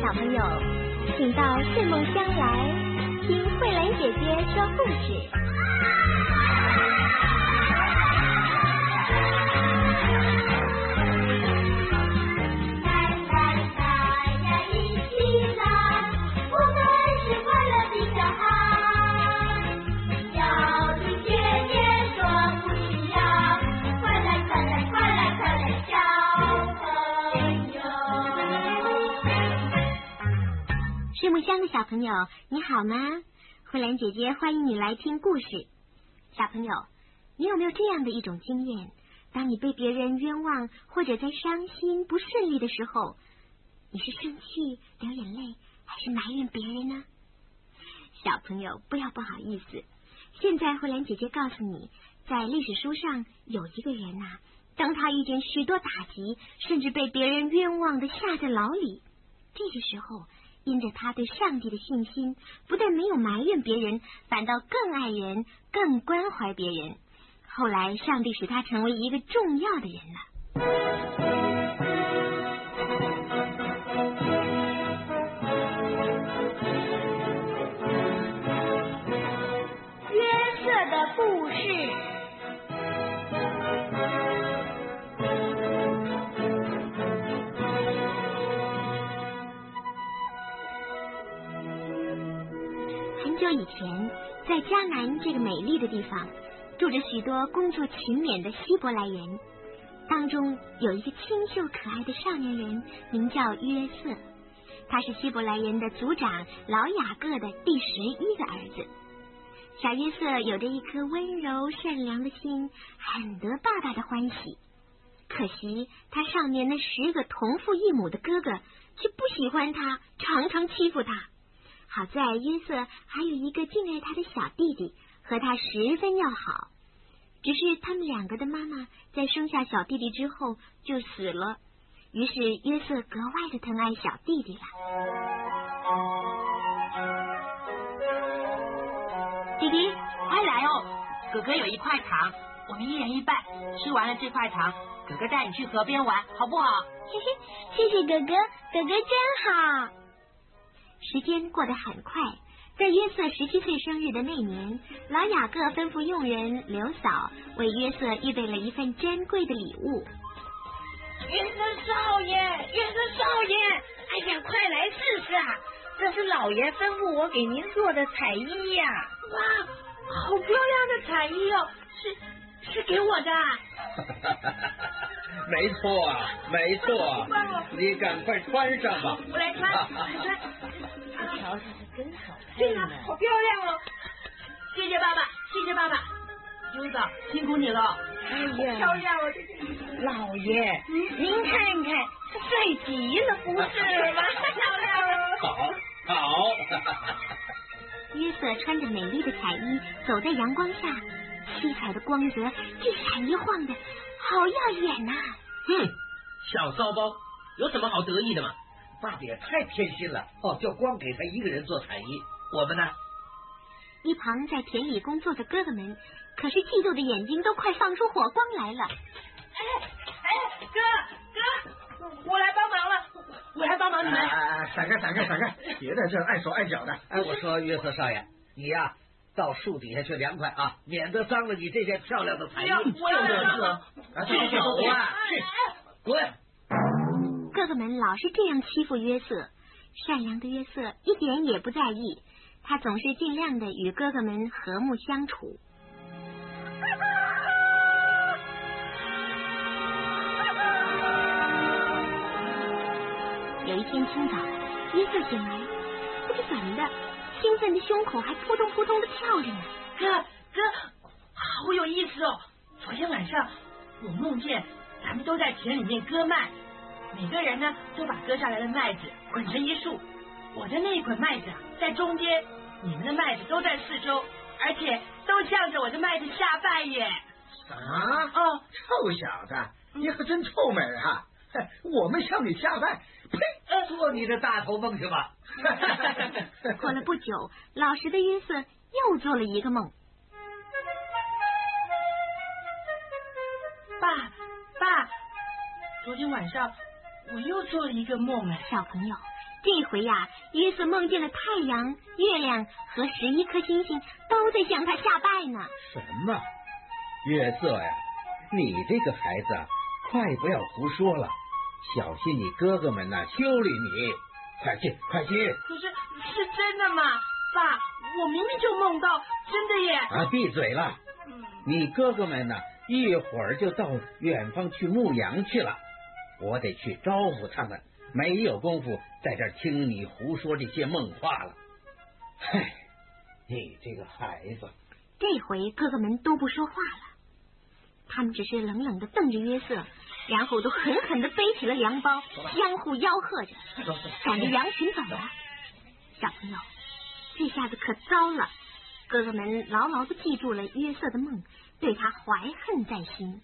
小朋友，请到睡梦乡来听慧兰姐姐说故事。睡梦乡的小朋友，你好吗？慧兰姐姐欢迎你来听故事。小朋友，你有没有这样的一种经验？当你被别人冤枉，或者在伤心不顺利的时候，你是生气流眼泪，还是埋怨别人呢？小朋友，不要不好意思，现在慧兰姐姐告诉你，在历史书上有一个人啊，当他遇见许多打击，甚至被别人冤枉的下在牢里，这个时候因着他对上帝的信心，不但没有埋怨别人，反倒更爱人，更关怀别人。后来上帝使他成为一个重要的人了。约瑟的故事。很久以前，在迦南这个美丽的地方，住着许多工作勤勉的希伯来人，当中有一个清秀可爱的少年人，名叫约瑟。他是希伯来人的族长老雅各的第11个儿子。小约瑟有着一颗温柔善良的心，很得爸爸的欢喜。可惜他上面那10个同父异母的哥哥却不喜欢他，常常欺负他。好在约瑟还有一个敬爱他的小弟弟，和他十分要好。只是他们2个的妈妈在生下小弟弟之后就死了，于是约瑟格外的疼爱小弟弟了。 弟弟，快来哦！哥哥有1块糖，我们1人1半。吃完了这块糖，哥哥带你去河边玩，好不好？ 谢谢哥哥，哥哥真好。时间过得很快，在约瑟17岁生日的那年，老雅各吩咐佣人刘嫂为约瑟预备了一份珍贵的礼物。 约瑟少爷，约瑟少爷，哎呀，快来试试啊！这是老爷吩咐我给您做的彩衣呀！哇，好漂亮的彩衣哦，是给我的啊！ 没错啊，没错，你赶快穿上吧。 我来穿，瞧，这是真好看呢，好漂亮哦！谢谢爸爸，谢谢爸爸。 优子，辛苦你了。 哎呀，漂亮哦！老爷，您看看，帅极了，不是吗？漂亮哦！ 好。 约瑟穿着美丽的彩衣走在阳光下，七彩的光泽一闪一晃的，好耀眼呐！ 小骚包，有什么好得意的嘛？ 爸爸也太偏心了哦，就光给他一个人做彩衣，我们呢？ 一旁在田里工作的哥哥们可是嫉妒的眼睛都快放出火光来了。 哥，我来帮忙了，我来帮忙你们。 闪开，别在这碍手碍脚的。我说约瑟少爷，你呀到树底下去凉快啊，免得脏了你这件漂亮的彩衣。 我要来帮忙。去滚！ 哥哥们老是这样欺负约瑟，善良的约瑟一点也不在意，他总是尽量的与哥哥们和睦相处。有一天清早，约瑟醒来，不知怎么的，兴奋的胸口还扑通扑通的跳着呢。 哥，好有意思哦！昨天晚上我梦见咱们都在田里面割麦，每个人呢都把割下来的麦子捆成一束，我的那一捆麦子在中间，你们的麦子都在四周，而且都向着我的麦子下拜耶！ 啊？哦，臭小子，你可真臭美啊！我们向你下拜，呸！做你的大头梦去吧。 过了不久，老实的约瑟又做了一个梦。 爸，昨天晚上我又做了一个梦哎。 小朋友， 这回呀，约瑟梦见了太阳、月亮和11颗星星都在向他下拜呢。 什么？约瑟呀，你这个孩子啊，快不要胡说了，小心你哥哥们呐修理你。快进，快进！ 可是是真的吗？爸，我明明就梦到，真的耶！ 啊，闭嘴了！你哥哥们呢，一会儿就到远方去牧羊去了，我得去招呼他们，没有功夫在这儿听你胡说这些梦话了。嗨，你这个孩子！ 这回哥哥们都不说话了，他们只是冷冷地瞪着约瑟，然后都狠狠地背起了粮包，相互吆喝着，赶着羊群走了。小朋友，这下子可糟了，哥哥们牢牢地记住了约瑟的梦，对他怀恨在心。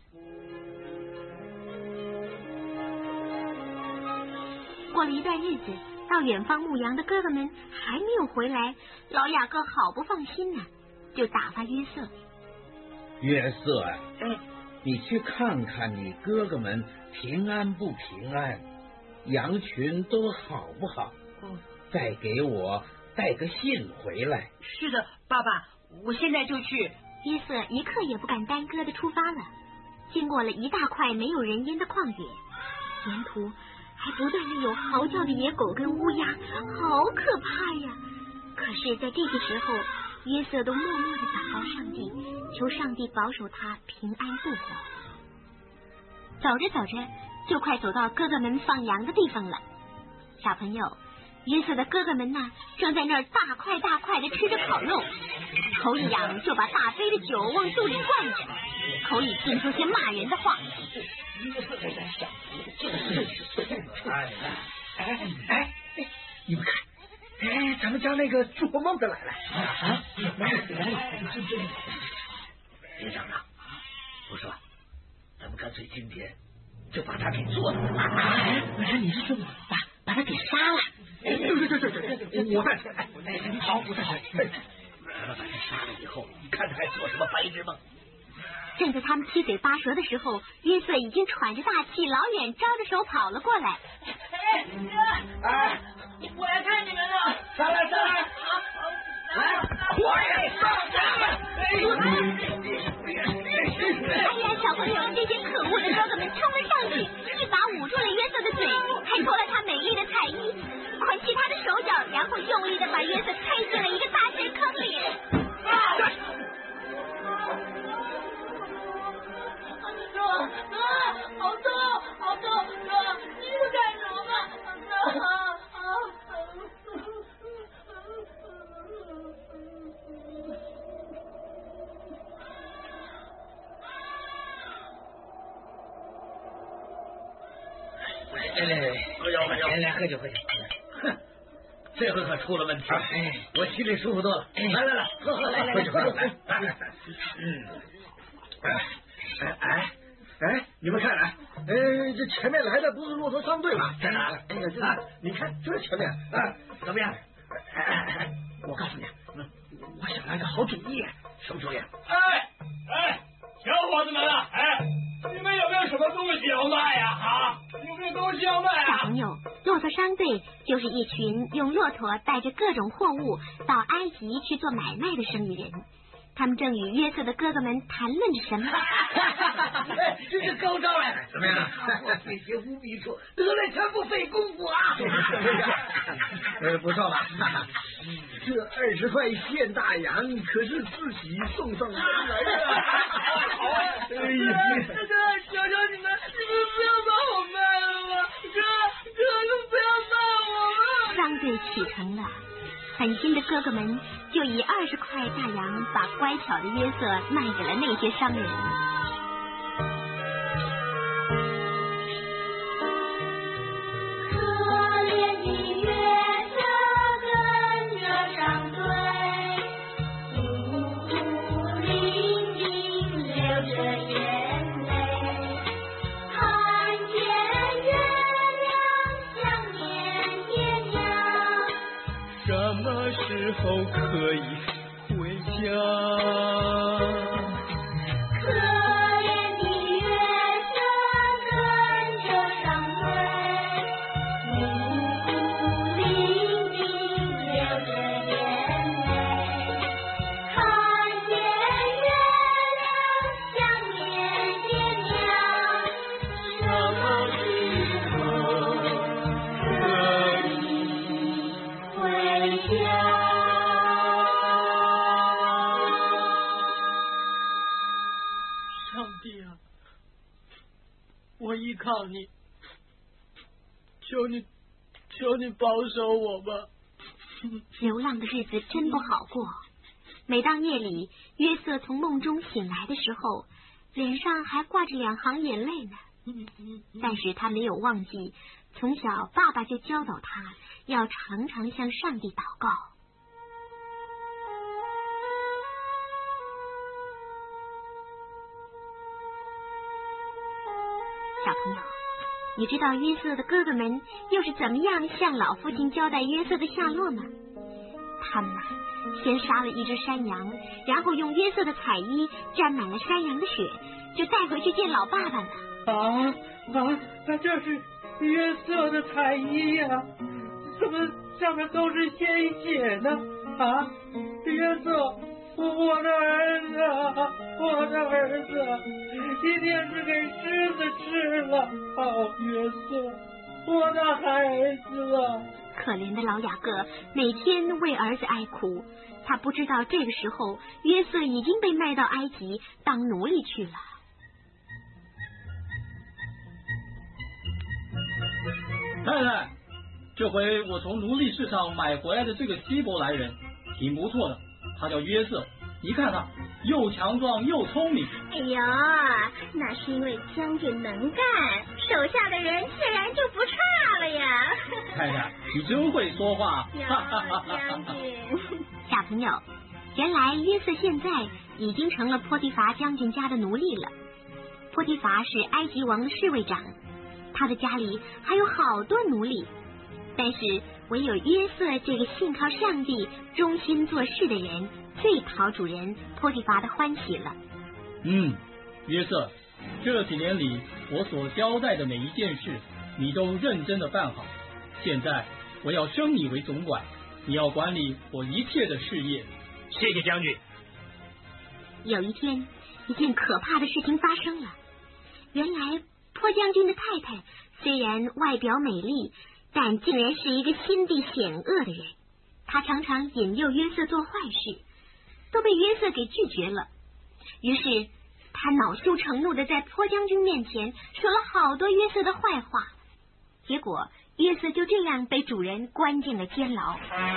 过了一段日子，到远方牧羊的哥哥们还没有回来，老雅各好不放心呢，就打发约瑟。 约瑟啊，你去看看你哥哥们平安不平安，羊群都好不好？再给我带个信回来。 是的，爸爸，我现在就去。 约瑟一刻也不敢耽搁的出发了。经过了一大块没有人烟的旷野，沿途还不断的有嚎叫的野狗跟乌鸦，好可怕呀！可是在这个时候，约瑟都默默的祷告上帝，求上帝保守他平安度过。走着走着，就快走到哥哥们放羊的地方了。小朋友，约瑟的哥哥们呢，正在那儿大块大块的吃着烤肉，口一仰就把大杯的酒往肚里灌着，口里进出些骂人的话。 你们看，咱们家那个做梦的来了啊！ 别嚷嚷，我说，咱们干脆今天就把他给做了。 我说你是说把他给杀了？ 对，我赞成。好，我赞成。咱们把他杀了以后，看他还做什么白日梦。 正在他们七嘴八舌的时候，约瑟已经喘着大气，老远招着手跑了过来。 我来看你们了！ 上来！来，快上来！ 哎呀，小朋友，这些可恶的哥哥们冲了上去，一把捂住了约瑟的嘴，还脱了他美丽的彩衣，捆起他的手脚，然后用力的把约瑟推进了一个大水坑里。 好痛！哥，你又干什么？ 来，喝酒。哼，这回可出了问题。我心里舒服多了。来，喝，喝酒。 你们看来，这前面来的不是骆驼商队吧？ 在哪？ 你看，就在前面啊， 怎么样？ 我告诉你，我想来个好主意。 什么主意？ 小伙子们啊，你们有没有什么东西要卖呀？有没有东西要卖啊？ 小朋友，骆驼商队就是一群用骆驼带着各种货物到埃及去做买卖的生意人。他们正与约瑟的哥哥们谈论着什么。 这是高招哎！怎么样？我这些无笔处得来全不费功夫啊！ 不错吧？这20块现大洋可是自己送上门来的。 哥，求求你们不要把我卖了吧！哥，不要卖我了！ 商队启程了，狠心的哥哥们就以20块大洋把乖巧的约瑟卖给了那些商人。 什么时候可以回家？ 依靠你，求你保守我吧。 流浪的日子真不好过。每当夜里约瑟从梦中醒来的时候，脸上还挂着2行眼泪呢。但是他没有忘记，从小爸爸就教导他要常常向上帝祷告。小朋友，你知道约瑟的哥哥们又是怎么样向老父亲交代约瑟的下落吗？他们先杀了一只山羊，然后用约瑟的彩衣沾满了山羊的血，就带回去见老爸爸呢。 这是约瑟的彩衣呀，怎么上面都是鲜血呢？约瑟，我的儿子，我的儿子，一定是给狮子吃了。约瑟，我的孩子啊！ 可怜的老雅各每天为儿子哀哭，他不知道这个时候约瑟已经被卖到埃及当奴隶去了。 太太，这回我从奴隶市场买回来的这个希伯来人挺不错的，他叫约瑟，你看他又强壮又聪明。 哎呦，那是因为将军能干，手下的人自然就不差了呀。 太太，你真会说话。 将军。 小朋友，原来约瑟现在已经成了波提乏将军家的奴隶了。波提乏是埃及王的侍卫长，他的家里还有好多奴隶，但是唯有约瑟这个信靠上帝、忠心做事的人，最讨主人波提乏的欢喜了。 约瑟，这几年里我所交代的每一件事，你都认真的办好。现在我要升你为总管，你要管理我一切的事业。 谢谢将军。 有一天，一件可怕的事情发生了。原来波将军的太太虽然外表美丽，但竟然是一个心地险恶的人。她常常引诱约瑟做坏事，都被约瑟给拒绝了。于是他恼羞成怒的在波将军面前说了好多约瑟的坏话，结果约瑟就这样被主人关进了监牢。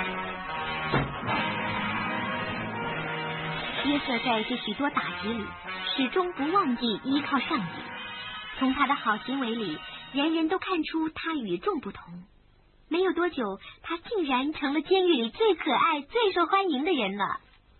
约瑟在这许多打击里始终不忘记依靠上帝，从他的好行为里，人人都看出他与众不同。没有多久，他竟然成了监狱里最可爱、最受欢迎的人了。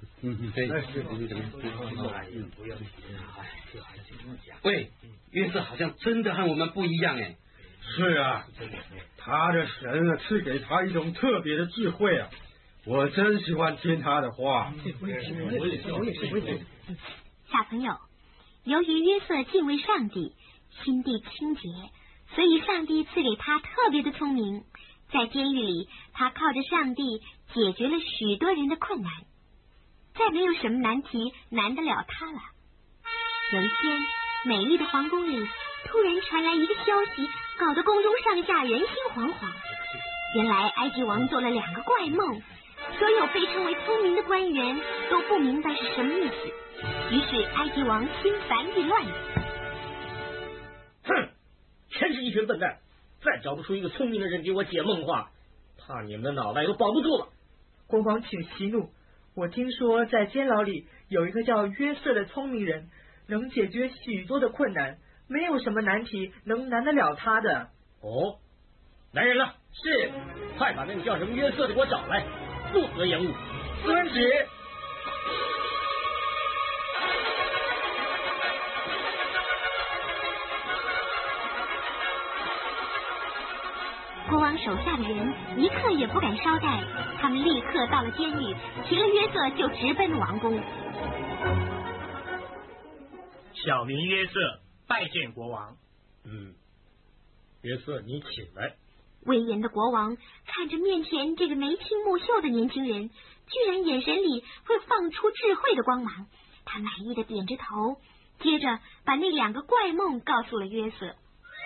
喂，约瑟好像真的和我们不一样哎。 是啊，他的神赐给他一种特别的智慧啊，我真喜欢听他的话。我也是。 小朋友，由于约瑟敬畏上帝，心地清洁，所以上帝赐给他特别的聪明。在监狱里，他靠着上帝解决了许多人的困难，再没有什么难题难得了他了。有一天，美丽的皇宫里突然传来一个消息，搞得宫中上下人心惶惶。原来埃及王做了2个怪梦，所有被称为聪明的官员都不明白是什么意思，于是埃及王心烦意乱。 真是一群笨蛋，再找不出一个聪明的人给我解梦话，怕你们的脑袋都保不住了。 国王请息怒，我听说在监牢里有一个叫约瑟的聪明人，能解决许多的困难，没有什么难题能难得了他的。 哦，来人了， 是， 快把那个叫什么约瑟的给我找来，不得延误。 遵旨。 国王手下的人一刻也不敢稍待，他们立刻到了监狱，提了约瑟就直奔王宫。 小民约瑟拜见国王。约瑟，你请来。 威严的国王看着面前这个眉清目秀的年轻人，居然眼神里会放出智慧的光芒，他满意的点着头，接着把那2个怪梦告诉了约瑟。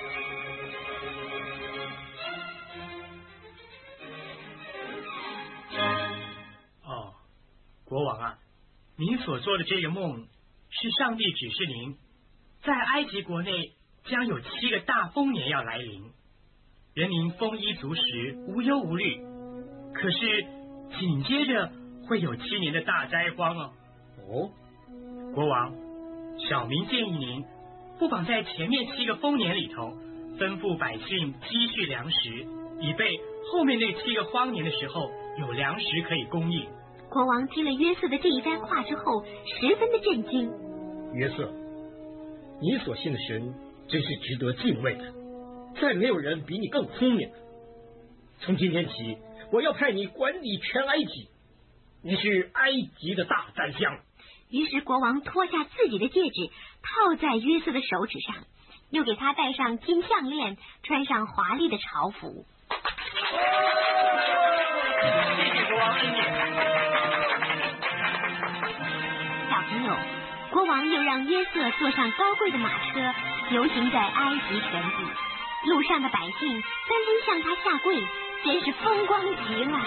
国王啊，您所做的这个梦是上帝指示您，在埃及国内将有7个大丰年要来临，人民丰衣足食，无忧无虑。可是紧接着会有7年的大灾荒哦。 哦， 国王，小民建议您不妨在前面7个丰年里头吩咐百姓积蓄粮食，以备后面那7个荒年的时候有粮食可以供应。 国王听了约瑟的这一番话之后，十分的震惊。 约瑟，你所信的神真是值得敬畏的，再没有人比你更聪明。从今天起，我要派你管理全埃及，你是埃及的大宰相。 于是国王脱下自己的戒指，套在约瑟的手指上，又给他戴上金项链，穿上华丽的朝服。 谢谢国王恩典。 小朋友，国王又让约瑟坐上高贵的马车，游行在埃及全地，路上的百姓纷纷向他下跪，真是风光极了。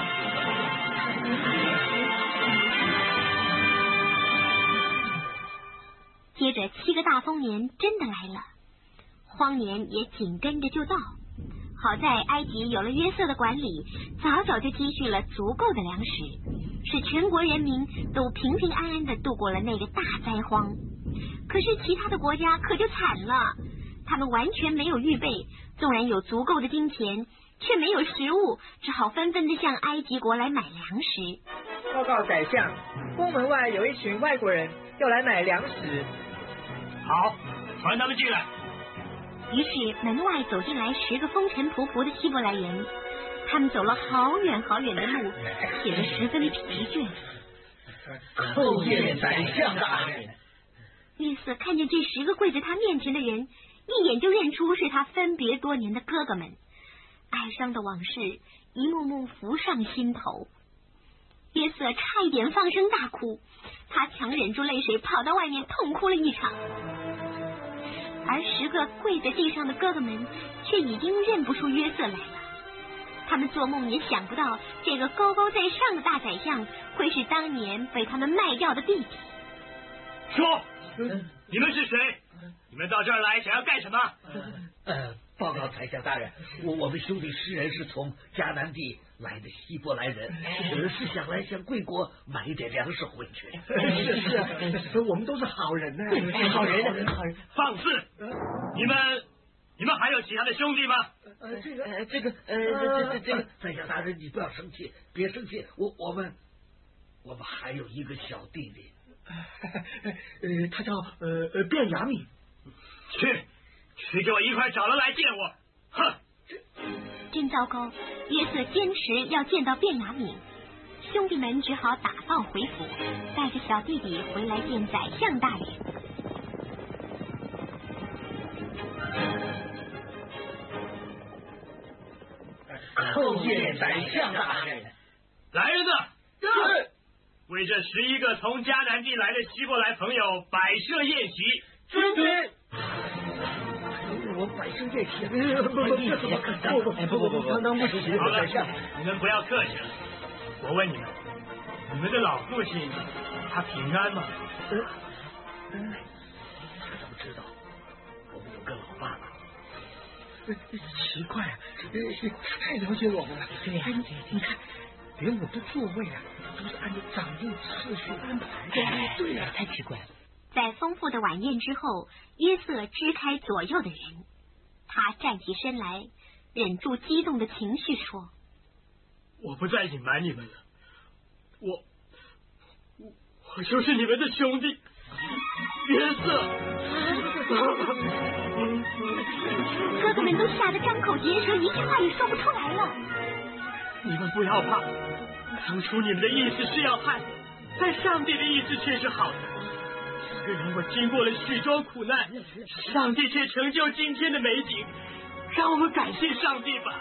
接着7个大丰年真的来了，荒年也紧跟着就到。好在埃及有了约瑟的管理，早早就积蓄了足够的粮食，使全国人民都平平安安地度过了那个大灾荒。可是其他的国家可就惨了，他们完全没有预备，纵然有足够的金钱，却没有食物，只好纷纷地向埃及国来买粮食。 报告宰相，宫门外有一群外国人要来买粮食。 好，传他们进来。 于是门外走进来10个风尘仆仆的希伯来人，他们走了好远好远的路，显得十分疲倦。 叩见宰相大人。 约瑟看见这10个跪在他面前的人，一眼就认出是他分别多年的哥哥们，哀伤的往事一幕幕浮上心头。约瑟差一点放声大哭，他强忍住泪水跑到外面痛哭了一场。而10个跪在地上的哥哥们却已经认不出约瑟来了，他们做梦也想不到这个高高在上的大宰相会是当年被他们卖掉的弟弟。 说，你们是谁？你们到这儿来想要干什么？ 报告宰相大人，我们兄弟10人是从迦南地来的希伯来人，是想来向贵国买一点粮食回去。 是，我们都是好人呢，好人。 放肆！你们还有其他的兄弟吗？ 这个，宰相大人，你不要生气，别生气，我们还有一个小弟弟， 他叫卞雅敏。 去给我一块找人来见我！哼！ 真糟糕，约瑟坚持要见到卞雅敏，兄弟们只好打道回府，带着小弟弟回来见宰相大人。 叩见宰相大人。 来人呐！是。为这11个从迦南地来的希伯来朋友摆设宴席。 遵旨。 我摆设宴席， 不，当不行。 好了，你们不要客气了。我问你们，你们的老父亲他平安吗？ 他怎么知道我们有个老爸爸？ 奇怪啊，太了解我们了。对呀，你看，连我的座位啊，都是按照掌印次序安排的。对呀，太奇怪了。 在丰富的晚宴之后，约瑟支开左右的人，他站起身来，忍住激动的情绪说：“ 我不再隐瞒你们了，我就是你们的兄弟，约瑟。” 哥哥们都吓得张口结舌，一句话也说不出来了。 你们不要怕，当初你们的意思是要害，但上帝的意思却是好的。虽然我经过了许多苦难，上帝却成就今天的美景，让我们感谢上帝吧。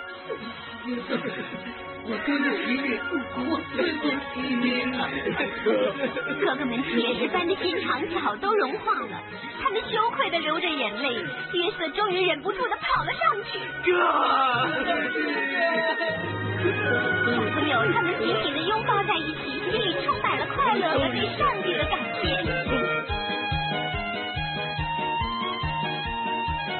我跟着提你，我跟着提你。 哥哥们铁石般的心肠早都融化了，他们羞愧的流着眼泪。约瑟终于忍不住的跑了上去。小朋友，他们紧紧的拥抱在一起，心里充满了快乐和对上帝的感谢。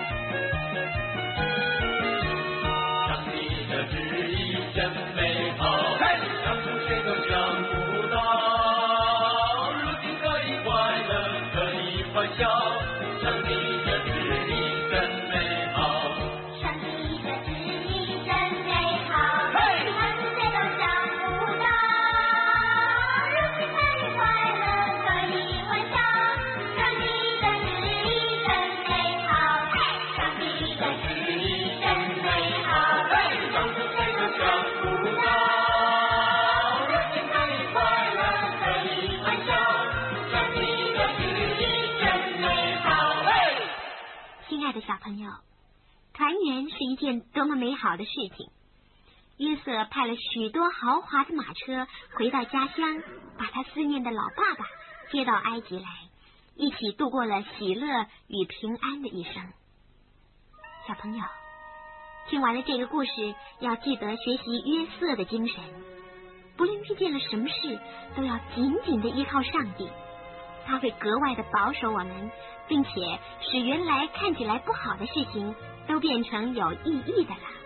小朋友，团圆是一件多么美好的事情。约瑟派了许多豪华的马车回到家乡，把他思念的老爸爸接到埃及来，一起度过了喜乐与平安的一生。小朋友，听完了这个故事，要记得学习约瑟的精神，不论遇见了什么事，都要紧紧的依靠上帝，他会格外的保守我们，并且使原来看起来不好的事情都变成有意义的了。